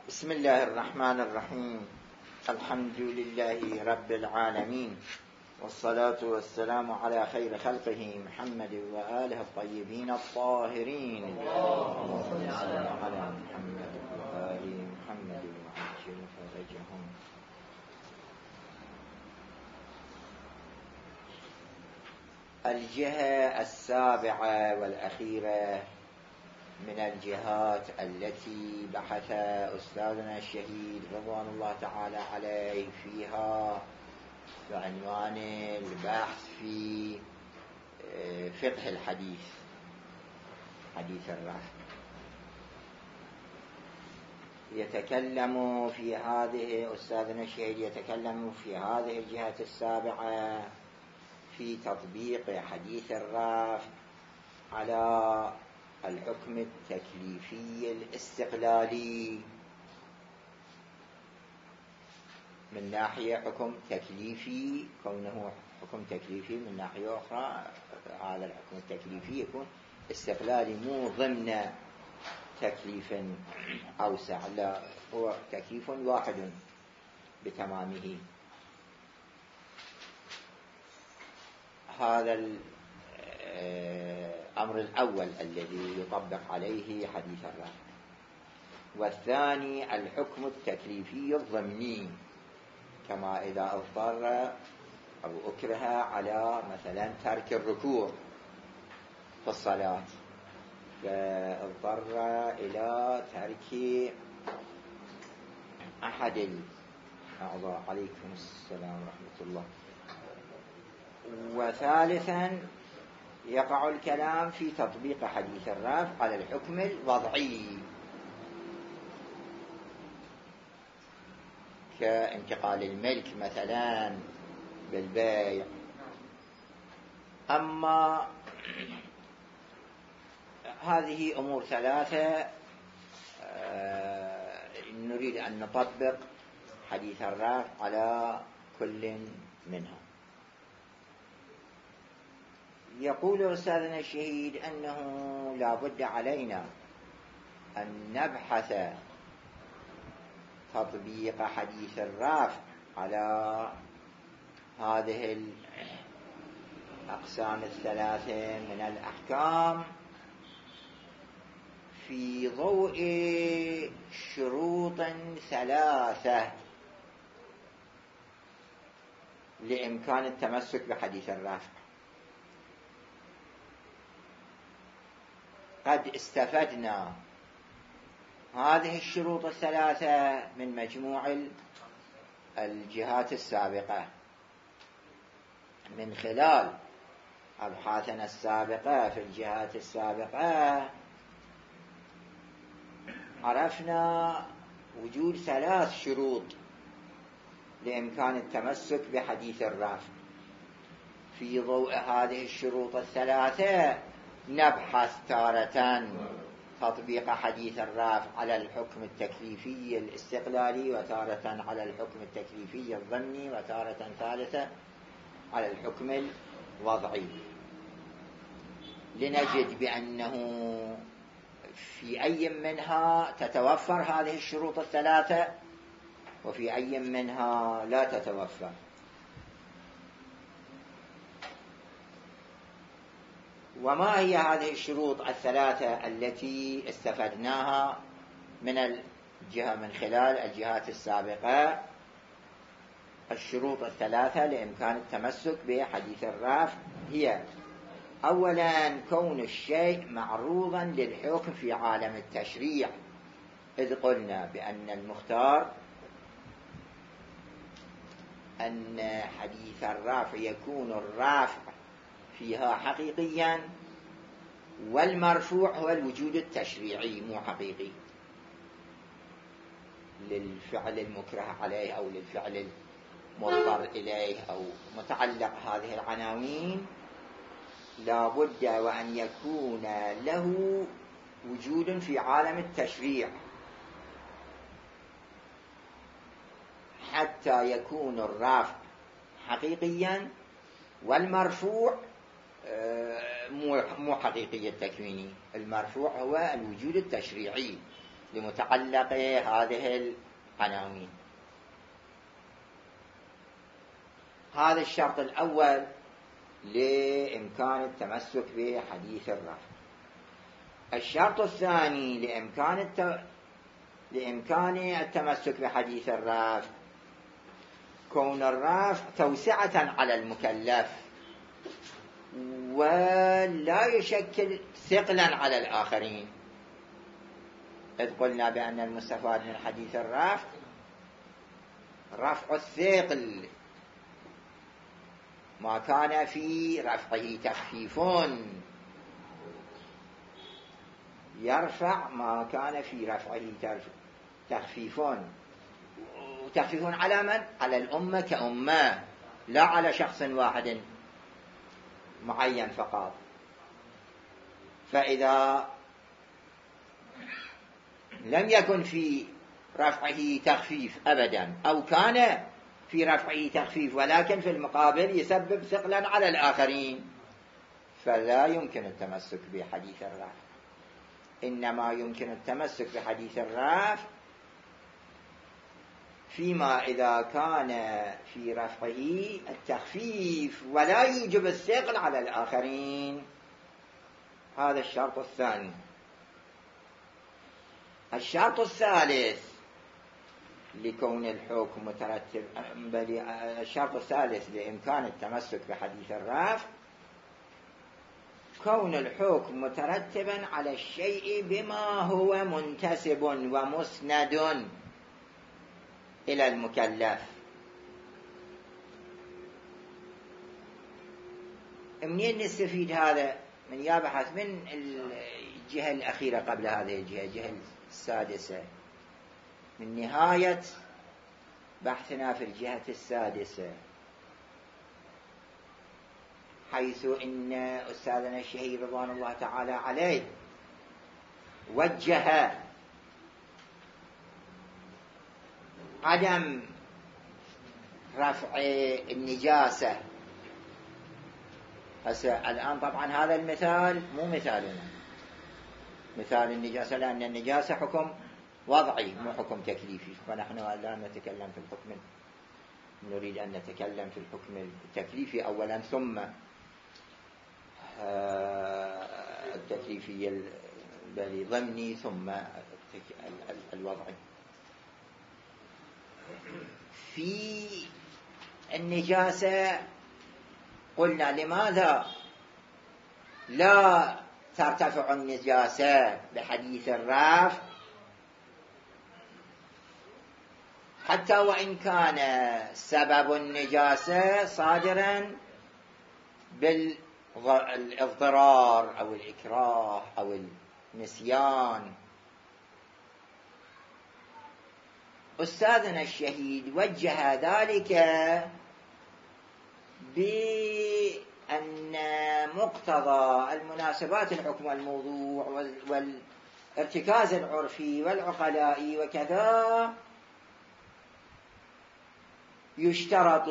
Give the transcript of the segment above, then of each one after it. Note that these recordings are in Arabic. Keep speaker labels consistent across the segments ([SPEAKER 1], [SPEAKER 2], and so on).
[SPEAKER 1] بسم الله الرحمن الرحيم. الحمد لله رب العالمين، والصلاة والسلام على خير خلقه محمد وآله الطيبين الطاهرين. اللهم صل على محمد وآل محمد وعجل فرجهم. الجهة السابعة والأخيرة من الجهات التي بحث أستاذنا الشهيد رضوان الله تعالى عليه فيها بعنوان البحث في فقه الحديث، حديث الرفع. يتكلم في هذه أستاذنا الشهيد يتكلم في هذه الجهة السابعة في تطبيق حديث الرفع على الحكم التكليفي الاستقلالي. من ناحية حكم تكليفي، كونه حكم تكليفي، من ناحية أخرى هذا الحكم التكليفي يكون استقلالي، مو ضمن تكليف أوسع، لا، هو تكليف واحد بتمامه. هذا الأمر الأول الذي يطبق عليه حديث الرفع. والثاني الحكم التكليفي الضمني، كما إذا اضطر أو أكره على مثلا ترك الركوع في الصلاة، فاضطر إلى ترك أحد الأعضاء. عليكم السلام ورحمة الله. وثالثا يقع الكلام في تطبيق حديث الرفع على الحكم الوضعي، كانتقال الملك مثلا بالبيع. أما هذه أمور ثلاثة نريد أن نطبق حديث الرفع على كل منها. يقول أستاذنا الشهيد أنه لا بد علينا أن نبحث تطبيق حديث الرفع على هذه الأقسام الثلاثة من الأحكام في ضوء شروط ثلاثة لإمكان التمسك بحديث الرفع. قد استفدنا هذه الشروط الثلاثة من مجموع الجهات السابقة، من خلال أبحاثنا السابقة في الجهات السابقة عرفنا وجود ثلاث شروط لإمكان التمسك بحديث الرفع. في ضوء هذه الشروط الثلاثة نبحث تارة تطبيق حديث الرفع على الحكم التكليفي الاستقلالي، وتارة على الحكم التكليفي الضمني، وتارة ثالثة على الحكم الوضعي، لنجد بأنه في أي منها تتوفر هذه الشروط الثلاثة وفي أي منها لا تتوفر. وما هي هذه الشروط الثلاثة التي استفدناها من الجهة من خلال الجهات السابقة؟ الشروط الثلاثة لإمكان التمسك بحديث الرفع هي: أولا كون الشيء معروضا للحكم في عالم التشريع، إذ قلنا بأن المختار أن حديث الرفع يكون الرافع فيها حقيقيا، والمرفوع هو الوجود التشريعي مو حقيقي للفعل المكره عليه أو للفعل المضطر إليه أو متعلق هذه العناوين. لا بد وأن يكون له وجود في عالم التشريع حتى يكون الرافع حقيقيا، والمرفوع مو حقيقي التكويني. المرفوع هو الوجود التشريعي، لمتعلق هذه العناوين. هذا الشرط الأول لإمكان التمسك بحديث الرفع. الشرط الثاني لإمكان التمسك بحديث الرفع كون الرفع توسعة على المكلف ولا يشكل ثقلا على الآخرين، إذ قلنا بأن المستفاد من حديث الرفع رفع الثقل، ما كان في رفعه تخفيف يرفع ما كان في رفعه تخفيف. وتخفيف على من؟ على الأمة كأمة، لا على شخص واحد معين فقط. فإذا لم يكن في رفعه تخفيف أبدا، أو كان في رفعه تخفيف ولكن في المقابل يسبب ثقلا على الآخرين، فلا يمكن التمسك بحديث الرفع. إنما يمكن التمسك بحديث الرفع فيما إذا كان في رفعه التخفيف ولا يوجب الثقل على الآخرين. هذا الشرط الثاني. الشرط الثالث لكون الحكم مترتب، الشرط الثالث لإمكان التمسك بحديث الرفع كون الحكم مترتبا على الشيء بما هو منتسب ومسند إلى المكلف. منين نستفيد هذا؟ من يبحث من الجهة الأخيرة قبل هذه الجهة السادسة، من نهاية بحثنا في الجهة السادسة، حيث إن أستاذنا الشهيد رضوان الله تعالى عليه وجه عدم رفع النجاسة. الآن طبعا هذا المثال مو مثالنا، مثال النجاسة، لأن النجاسة حكم وضعي مو حكم تكليفي، فنحن الآن نتكلم في الحكم، نريد أن نتكلم في الحكم التكليفي أولا، ثم التكليفي ضمني، ثم الوضعي. في النجاسة قلنا لماذا لا ترتفع النجاسة بحديث الرفع حتى وإن كان سبب النجاسة صادرا بالاضطرار أو الإكراه أو النسيان. أستاذنا الشهيد وجه ذلك بأن مقتضى المناسبات الحكم والموضوع والارتكاز العرفي والعقلاء وكذا يشترط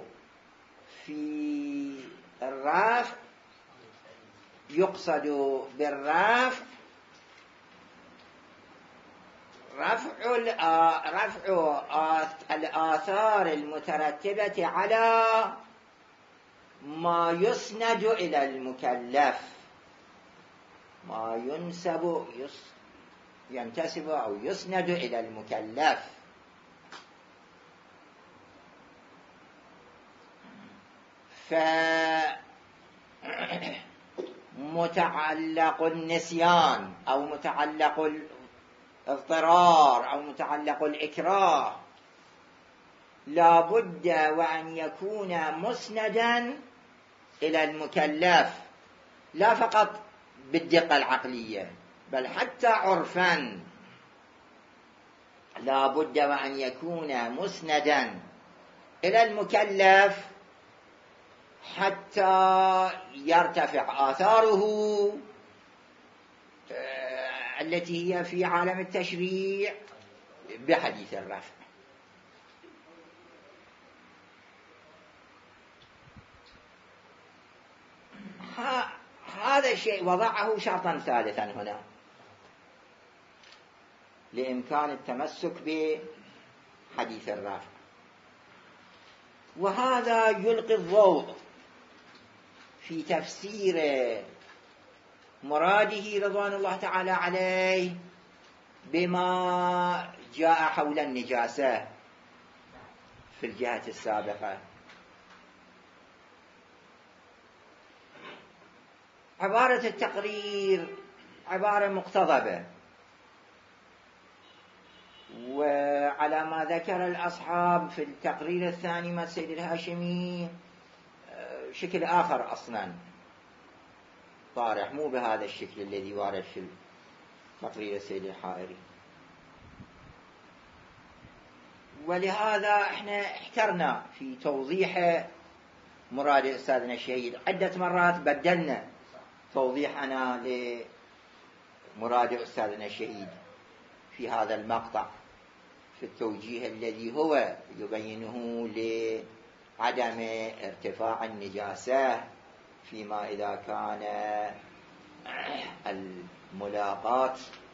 [SPEAKER 1] في الرفع، يقصد بالرفع رفع الآثار المترتبة على ما يسند إلى المكلف، ما ينتسب أو يسند إلى المكلف. فمتعلق النسيان أو متعلق الاضطرار أو متعلق الإكراه لا بد وأن يكون مسندا إلى المكلف، لا فقط بالدقة العقلية بل حتى عرفا لا بد وأن يكون مسندا إلى المكلف حتى يرتفع آثاره التي هي في عالم التشريع بحديث الرفع. هذا الشيء وضعه شرطا ثالثا هنا، لإمكان التمسك بحديث الرافع. وهذا يلقي الضوء في تفسير مراده رضوان الله تعالى عليه بما جاء حول النجاسة في الجهة السابقة. عبارة التقرير عبارة مقتضبة، وعلى ما ذكر الأصحاب في التقرير الثاني من السيد الهاشمي شكل آخر أصلا طارح، مو بهذا الشكل الذي وارد في تقرير السيد الحائري. ولهذا احنا احترنا في توضيح مراد أستاذنا الشهيد، عدة مرات بدلنا توضيحنا لمراد أستاذنا الشهيد في هذا المقطع في التوجيه الذي هو يبينه لعدم ارتفاع النجاسة فيما إذا كان الملاقاة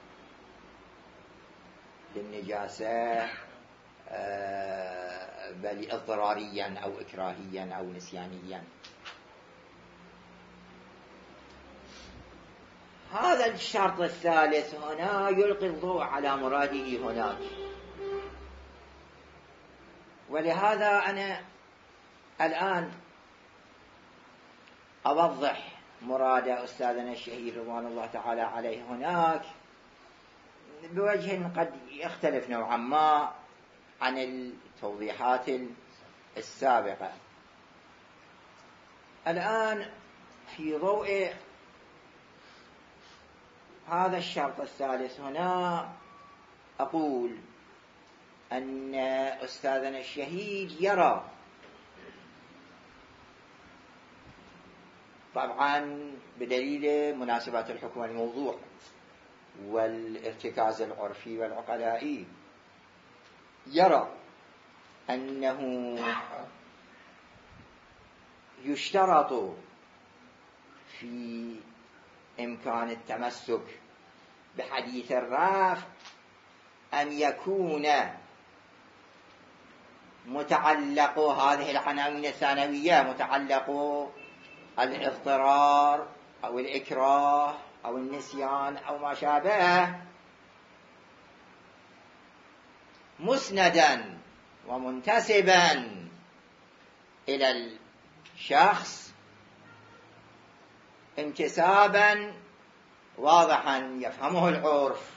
[SPEAKER 1] للنجاسة بل اضطراريا أو إكراهيا أو نسيانيا. هذا الشرط الثالث هنا يلقي الضوء على مراده هناك. ولهذا أنا الآن أوضح مراد أستاذنا الشهيد رضوان الله تعالى عليه هناك بوجه قد يختلف نوعا ما عن التوضيحات السابقة. الآن في ضوء هذا الشرط الثالث هنا أقول أن أستاذنا الشهيد يرى، طبعا بدليل مناسبات الحكم الموضوع والارتكاز العرفي والعقلائي، يرى أنه يشترط في إمكان التمسك بحديث الرافع أن يكون متعلق هذه العناوين الثانوية، متعلق الاضطرار أو الإكراه أو النسيان أو ما شابه، مسندا ومنتسبا إلى الشخص انتسابا واضحا يفهمه العرف.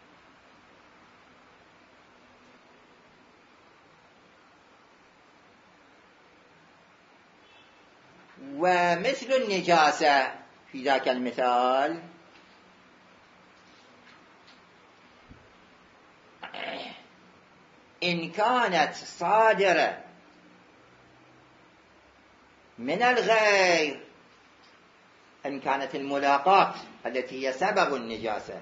[SPEAKER 1] ومثل النجاسة في ذاك المثال إن كانت صادرة من الغير، إن كانت الملاقاة التي هي سبب النجاسة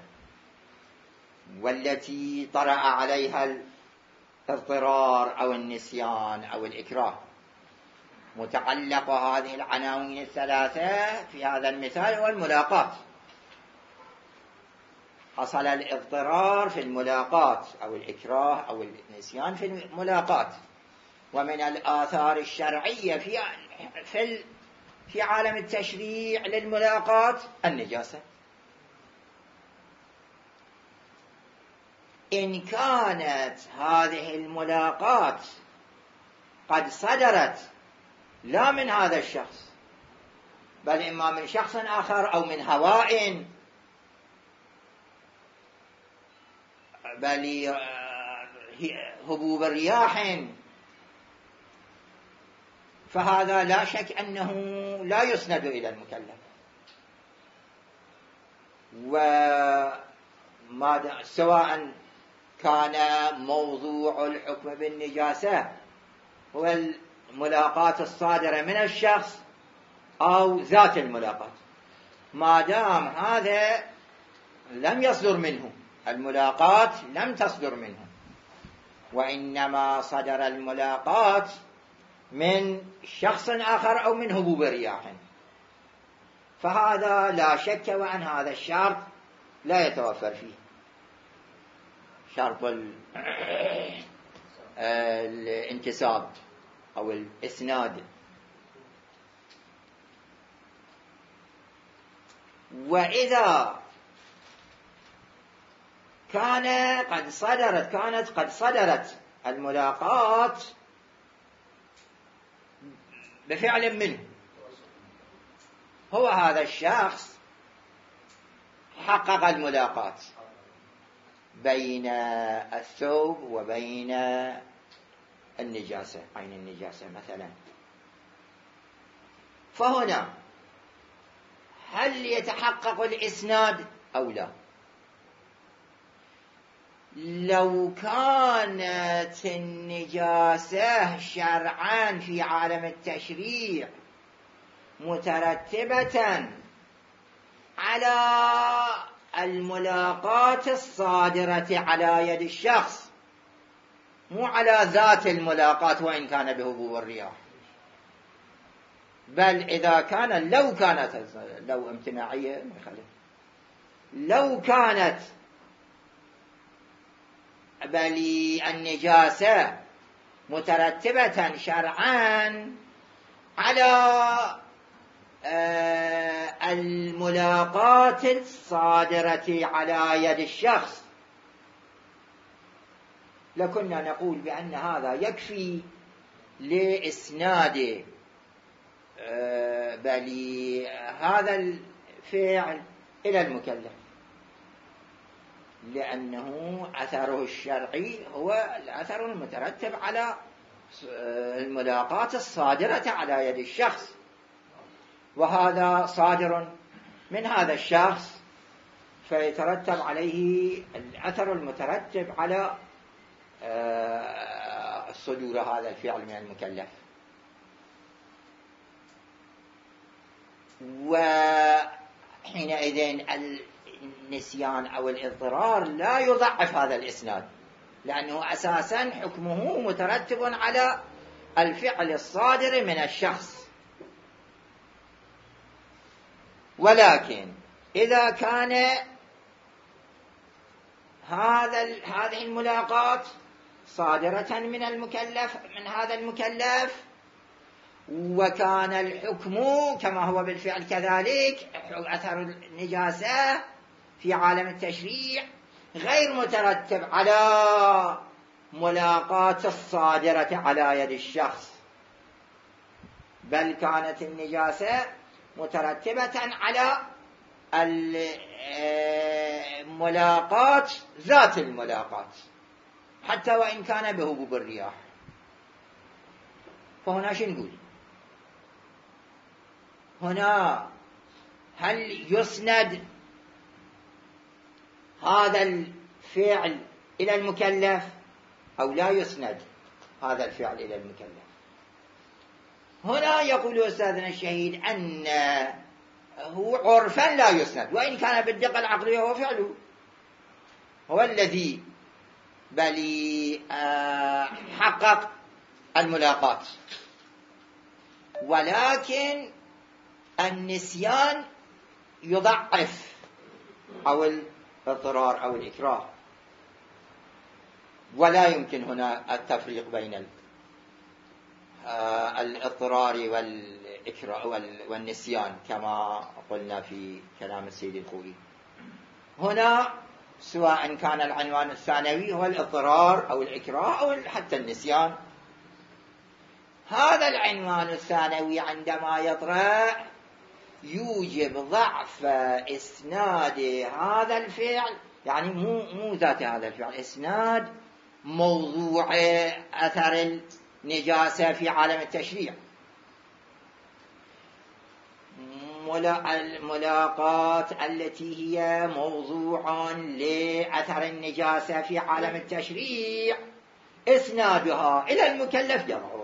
[SPEAKER 1] والتي طرأ عليها الاضطرار أو النسيان أو الإكراه، متعلق هذه العناوين الثلاثة في هذا المثال هو الملاقاة. حصل الاضطرار في الملاقاة أو الإكراه أو النسيان في الملاقاة. ومن الآثار الشرعية في عالم التشريع للملاقاة النجاسة. إن كانت هذه الملاقاة قد صدرت لا من هذا الشخص بل إما من شخص آخر أو من هواء بل هبوب رياح، فهذا لا شك أنه لا يسند إلى المكلف. سواء كان موضوع الحكم بالنجاسة هو الملاقاة الصادرة من الشخص أو ذات الملاقاة، ما دام هذا لم يصدر منه، الملاقاة لم تصدر منه، وإنما صدر الملاقاة من شخص آخر أو من هبوب رياح، فهذا لا شك وأن هذا الشرط لا يتوفر فيه. شرط الانتساب أو الإسناد. وإذا كانت قد صدرت الملاقات بفعل منه، هو هذا الشخص حقق الملاقات بين الثوب وبين النجاسة، عين النجاسة مثلا، فهنا هل يتحقق الإسناد أو لا؟ لو كانت النجاسة شرعا في عالم التشريع مترتبة على الملاقات الصادرة على يد الشخص، مو على ذات الملاقات وإن كان بهبوب الرياح، بل إذا كان لو امتناعية، لو كانت بل النجاسة مترتبة شرعا على الملاقات الصادرة على يد الشخص، لكنا نقول بأن هذا يكفي لإسناد بل هذا الفعل إلى المكلف، لأنه أثره الشرعي هو الأثر المترتب على الملاقات الصادرة على يد الشخص، وهذا صادر من هذا الشخص، فيترتب عليه الأثر المترتب على صدور هذا الفعل من المكلف. وحينئذ النسيان أو الاضطرار لا يضعف هذا الإسناد، لأنه أساسا حكمه مترتب على الفعل الصادر من الشخص. ولكن إذا كان هذه الملاقات صادرة من هذا المكلف، وكان الحكم كما هو بالفعل كذلك، أثر النجاسة في عالم التشريع غير مترتب على ملاقات الصادرة على يد الشخص، بل كانت النجاسة مترتبة على الملاقات ذات الملاقات حتى وإن كان بهبوب الرياح. فهنا شو نقول؟ هنا هل يسند هذا الفعل إلى المكلف أو لا يسند هذا الفعل إلى المكلف؟ هنا يقول أستاذنا الشهيد أنه عرفا لا يسند، وإن كان بالدقة العقلية هو فعله، هو الذي بل حقق الملاقات، ولكن النسيان يضعف أو الاضطرار أو الإكراه، ولا يمكن هنا التفريق بين الاضطرار والإكراه والنسيان كما قلنا في كلام السيد الخوئي. هنا سواء كان العنوان الثانوي هو الاضطرار أو الإكراه أو حتى النسيان، هذا العنوان الثانوي عندما يطرح يوجب ضعف إسناد هذا الفعل، يعني مو ذات هذا الفعل، إسناد موضوع أثر النجاسة في عالم التشريع. الملاقات التي هي موضوع لأثر النجاسة في عالم التشريع إسنادها إلى المكلف يضعف،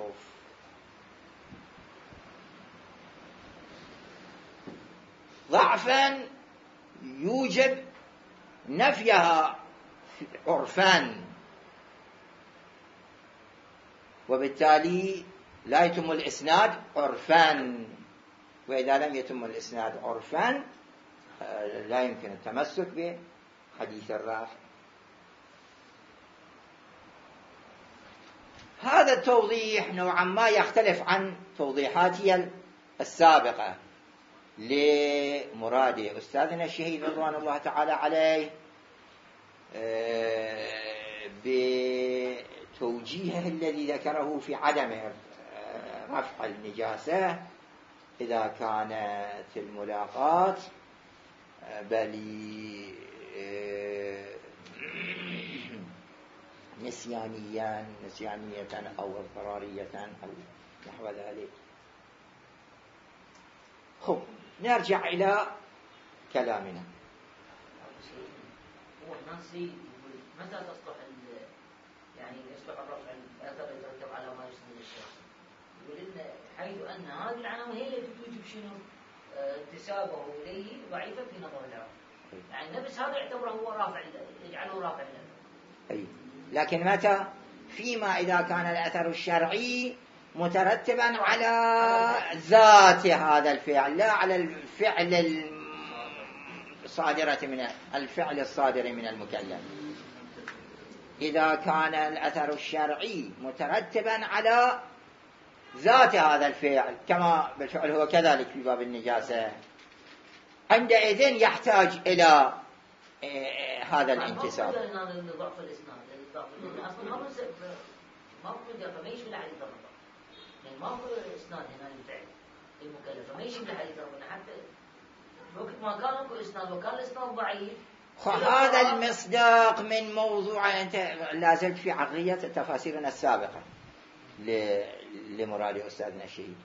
[SPEAKER 1] ضعفا يوجب نفيها عرفا، وبالتالي لا يتم الإسناد عرفا. وإذا لم يتم الإسناد عرفا لا يمكن التمسك بحديث الرافع. هذا التوضيح نوعا ما يختلف عن توضيحاتي السابقة لمراد أستاذنا الشهيد رضوان الله تعالى عليه بتوجيهه الذي ذكره في عدم رفع النجاسة إذا كانت الملاقات بل نسيانية أو اضطرارية أو نحو ذلك. خب نرجع إلى كلامنا.
[SPEAKER 2] هو الناصي متى تصلح يعني يصلح الرفع الأثر يترتب على ما يسند الشخص؟ يقول إن حيث أن هذه العناوين هي التي توجب شنو؟ انتسابه إليه ضعيفة في نظر العلماء. يعني نفس هذا يعتبره هو رافع، يجعله رافع له.
[SPEAKER 1] أي لكن متى؟ فيما إذا كان الأثر الشرعي مترتبا على ذات هذا الفعل لا على الفعل الصادر من المكلف. إذا كان الأثر الشرعي مترتبا على ذات هذا الفعل كما بالفعل هو كذلك في باب النجاسة، عندئذ يحتاج إلى هذا الانتساب.
[SPEAKER 2] ضعف الإسناد أصلا ما هو ما يشمل حديث الرفع، يعني ما هو إسناد هنا للفعل المكلف، فما يشمل حديث الرفع حتى وقت ما كان اكو إسناد وكان الإسناد ضعيف.
[SPEAKER 1] هذا المصداق من موضوع أنت لا زلت في عقلية تفاسيرنا السابقة لمراد أستاذنا الشهيد.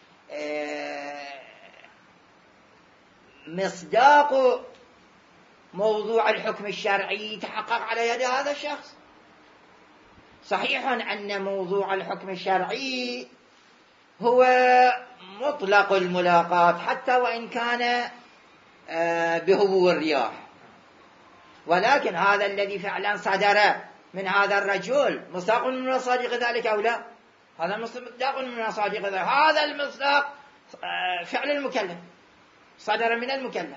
[SPEAKER 1] مصداق موضوع الحكم الشرعي تحقق على يد هذا الشخص. صحيح أن موضوع الحكم الشرعي هو مطلق الملاقات حتى وإن كان بهبو الرياح، ولكن هذا الذي فعلا صدر من هذا الرجل مصداق من مصادق ذلك أو لا؟ هذا مصداق من مصادق ذلك. هذا المصداق فعل المكلف صدر من المكلف.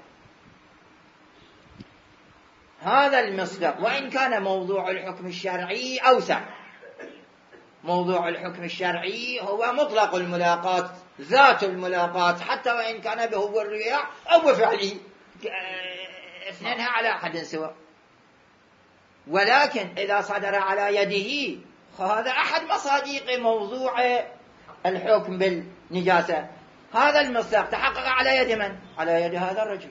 [SPEAKER 1] هذا المصداق وإن كان موضوع الحكم الشرعي أوسع. موضوع الحكم الشرعي هو مطلق الملاقات، ذات الملاقات حتى وإن كان بهو الرياح أو بفعله، اثنينها على أحد سواء. ولكن إذا صدر على يده هذا أحد مصادق موضوع الحكم بالنجاسة. هذا المصداق تحقق على يد من؟ على يد هذا الرجل.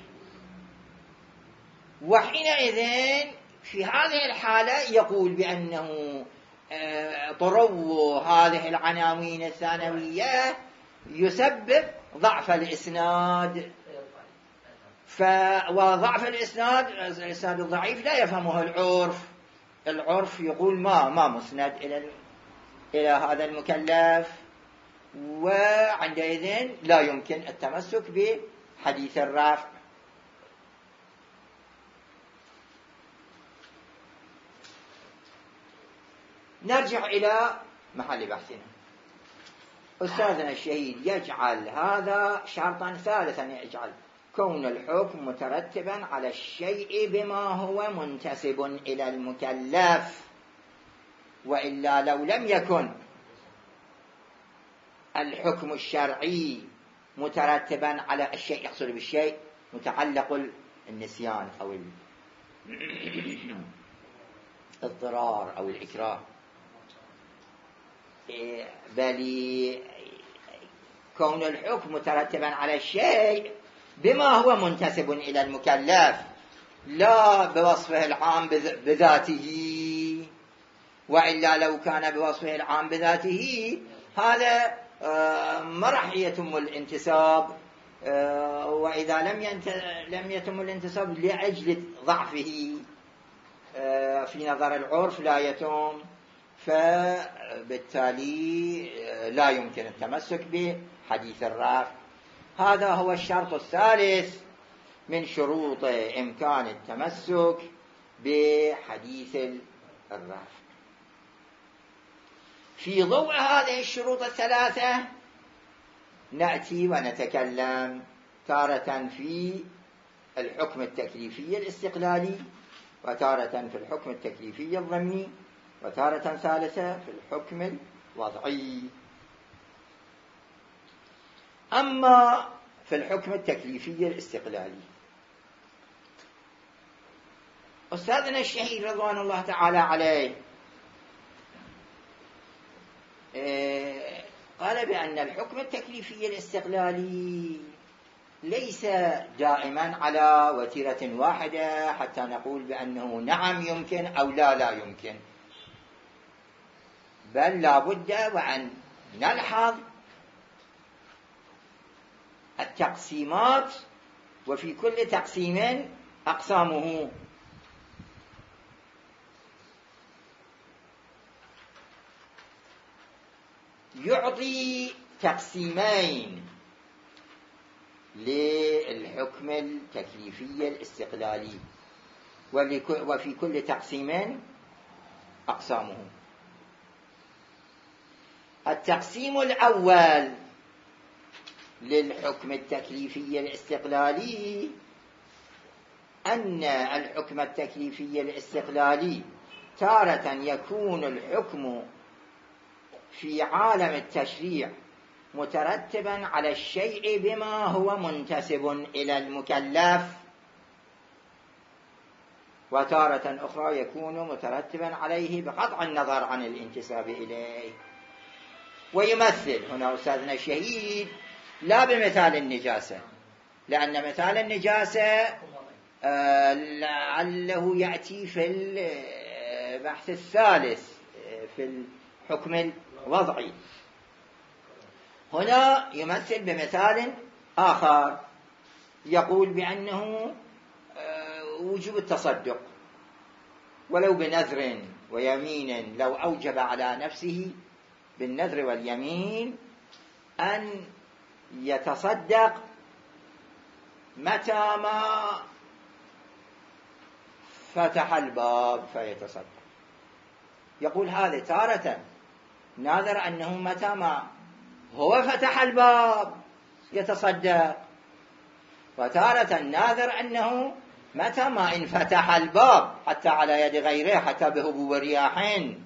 [SPEAKER 1] وحينئذ في هذه الحالة يقول بأنه طرو هذه العناوين الثانوية يسبب ضعف الإسناد. وضعف الإسناد الضعيف لا يفهمه العرف يقول ما مسند إلى هذا المكلف، وعندئذ لا يمكن التمسك بحديث الرفع. نرجع إلى محل بحثنا. أستاذنا الشهيد يجعل هذا شرطا ثالثا، يجعل كون الحكم مترتبا على الشيء بما هو منتسب إلى المكلف، وإلا لو لم يكن الحكم الشرعي مترتبا على الشيء، يحصل بالشيء متعلق النسيان أو الاضطرار أو الإكراه، بل كون الحكم مترتبا على الشيء بما هو منتسب إلى المكلف لا بوصفه العام بذاته، وإلا لو كان بوصفه العام بذاته هذا ما راح يتم الانتساب، وإذا لم يتم الانتساب لأجل ضعفه في نظر العرف لا يتم، فبالتالي لا يمكن التمسك بحديث الرفع. هذا هو الشرط الثالث من شروط إمكان التمسك بحديث الرفع. في ضوء هذه الشروط الثلاثة نأتي ونتكلم تارة في الحكم التكليفي الاستقلالي، وتارة في الحكم التكليفي الضمني، وتارة ثالثة في الحكم وضعي. أما في الحكم التكليفي الاستقلالي، أستاذنا الشهيد رضوان الله تعالى عليه قال بأن الحكم التكليفي الاستقلالي ليس دائما على وتيرة واحدة حتى نقول بأنه نعم يمكن أو لا يمكن، بل لا بد وأن نلحظ التقسيمات، وفي كل تقسيم أقسامه. يعطي تقسيمين للحكم التكليفي الاستقلالي، وفي كل تقسيم أقسامه. التقسيم الأول للحكم التكليفي الاستقلالي أن الحكم التكليفي الاستقلالي تارة يكون الحكم في عالم التشريع مترتبا على الشيء بما هو منتسب إلى المكلف، وتارة أخرى يكون مترتبا عليه بقطع النظر عن الانتساب إليه. ويمثل هنا أستاذنا الشهيد لا بمثال النجاسة، لأن مثال النجاسة لعله يأتي في البحث الثالث في الحكم الوضعي. هنا يمثل بمثال آخر، يقول بأنه وجوب التصدق ولو بنذر ويمين، لو أوجب على نفسه بالنذر واليمين أن يتصدق متى ما فتح الباب فيتصدق. يقول هذا تارة ناظر أنه متى ما هو فتح الباب يتصدق، وتارة ناظر أنه متى ما انفتح الباب حتى على يد غيره، حتى بهبوب رياح،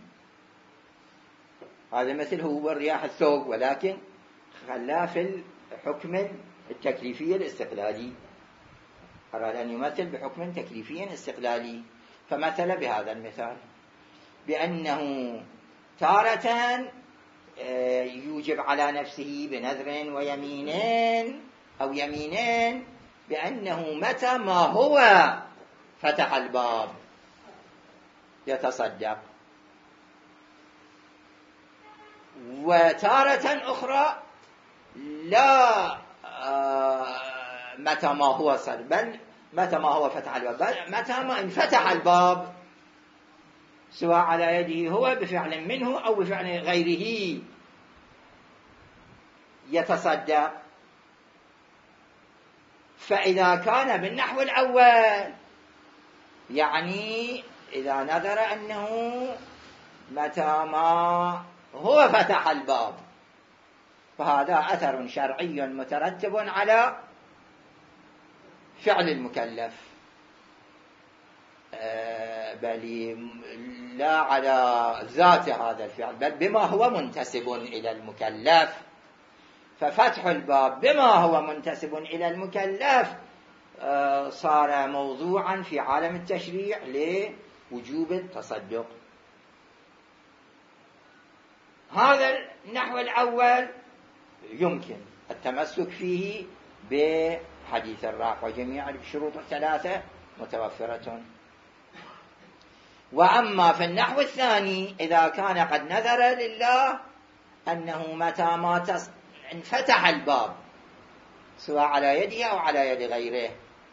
[SPEAKER 1] هذا مثل هبوب الرياح الثوب، ولكن خلاه في الحكم التكليفي الاستقلالي، أراد أن يمثل بحكم تكليفي استقلالي، فمثل بهذا المثال بأنه تارة يوجب على نفسه بنذر ويمينين أو يمينين بأنه متى ما هو فتح الباب يتصدق، وتارة أخرى لا متى ما هو صدق، بل متى ما هو فتح الباب، بل متى ما انفتح الباب سواء على يده هو بفعل منه أو بفعل غيره يتصدق. فإذا كان بالنحو الأول يعني إذا نظر أنه متى ما هو فتح الباب، فهذا أثر شرعي مترتب على فعل المكلف، بل لا على ذات هذا الفعل، بل بما هو منتسب إلى المكلف. ففتح الباب بما هو منتسب إلى المكلف صار موضوعا في عالم التشريع لوجوب التصدق. هذا النحو الأول يمكن التمسك فيه بحديث الرافع، وجميع الشروط الثلاثة متوفرة. وأما في النحو الثاني إذا كان قد نذر لله أنه متى ما انفتح الباب سواء على يده أو على يد غيره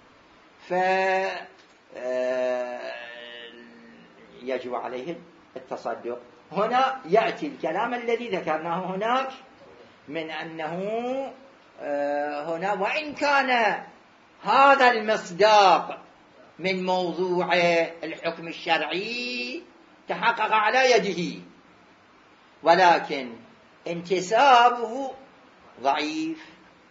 [SPEAKER 1] فيجب عليه التصدق. هنا يأتي الكلام الذي ذكرناه هناك من أنه هنا وإن كان هذا المصداق من موضوع الحكم الشرعي تحقق على يده، ولكن انتسابه ضعيف،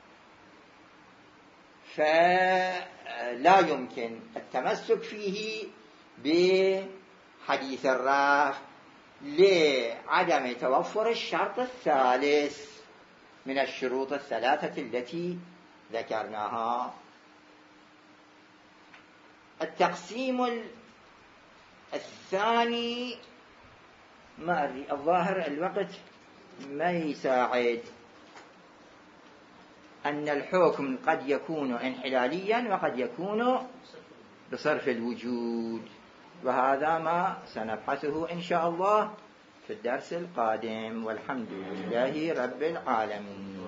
[SPEAKER 1] فلا يمكن التمسك فيه بحديث الرافع، لعدم توفر الشرط الثالث من الشروط الثلاثة التي ذكرناها. التقسيم الثاني ما أدري، الظاهر الوقت ما يساعد، أن الحكم قد يكون انحلاليا وقد يكون بصرف الوجود، وهذا ما سنبحثه إن شاء الله في الدرس القادم، والحمد لله رب العالمين.